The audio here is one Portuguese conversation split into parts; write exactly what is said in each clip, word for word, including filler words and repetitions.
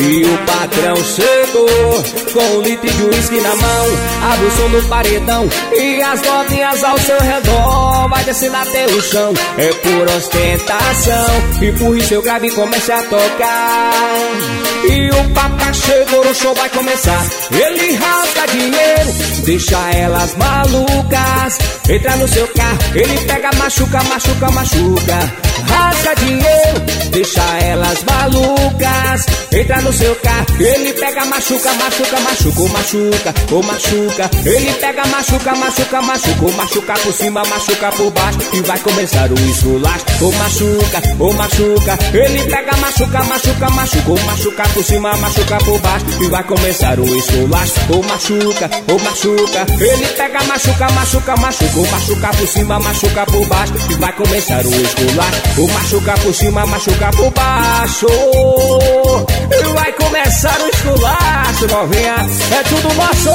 E o patrão chegou com um litro de uísque na mão, abre o som do paredão e as novinhas ao seu redor. Vai descendo até o chão, é por ostentação. Empurre seu grave e comece a tocar. E o papai chegou, o show vai começar. Ele rasga dinheiro, deixa elas malucas. Entra no seu carro, ele pega, machuca, machuca, machuca. Rasga dinheiro, deixa elas malucas. Entra no seu carro, ele pega, machuca, machuca, machuca, machuca, ou machuca. Ele pega, machuca, machuca, machuca, ou machuca por cima, machuca por baixo. E vai começar o esculacho, ou machuca, ou machuca. Ele pega, machuca, machuca, machuca, ou machuca por cima, machuca por baixo. E vai começar o esculacho, ou machuca, ou machuca. Ele pega, machuca, machuca, machuca, ou machuca por cima, machuca por baixo. E vai começar o esculacho, ou machuca por cima, machuca por baixo. E vai começar o esculacho, novinha, é tudo nosso.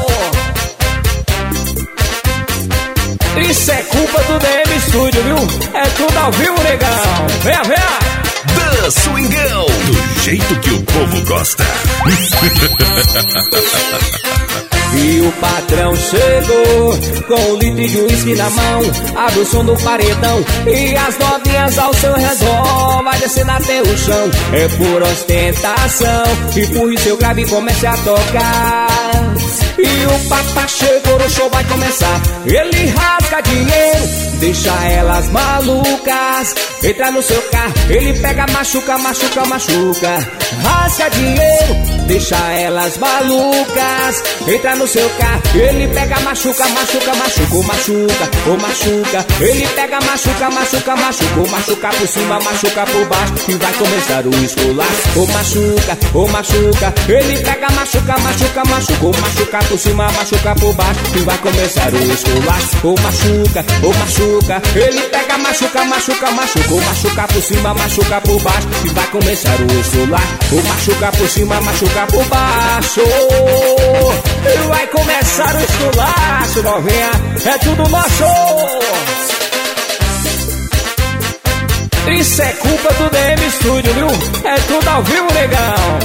Isso é culpa do D M Studio, viu? É tudo ao vivo, negão. Venha, venha. Dan Swingão, do jeito que o povo gosta. E o patrão chegou com um litro de uísque na mão, abre o som do paredão e as novinhas ao seu redor. Vai descendo até o chão, é por ostentação. Empurre seu grave e comece a tocar. E o papai chegou, o show vai começar. Ele rasga dinheiro, deixa elas malucas. Entra no seu carro, ele pega, machuca, machuca, machuca. Rasga dinheiro, deixa elas malucas. Entra no seu carro, ele pega, machuca, machuca, machuca, machuca, ou machuca. Ele pega, machuca, machuca, machuca, ou machuca por cima, machuca por baixo. E vai começar o esculacho, ou machuca, ou machuca. Ele pega, machuca, machuca, machuca, ou machuca por cima, machuca por baixo. E vai começar o esculacho, ou machuca, ou machuca. Ele pega, machuca, machuca, machuca, ou machuca por cima, machuca por baixo. E vai começar o esculacho, ou machuca por cima, machuca por baixo. E vai começar o esculacho, novinha, é tudo nosso. Isso é culpa do D M Studio, viu? É tudo ao vivo, negão.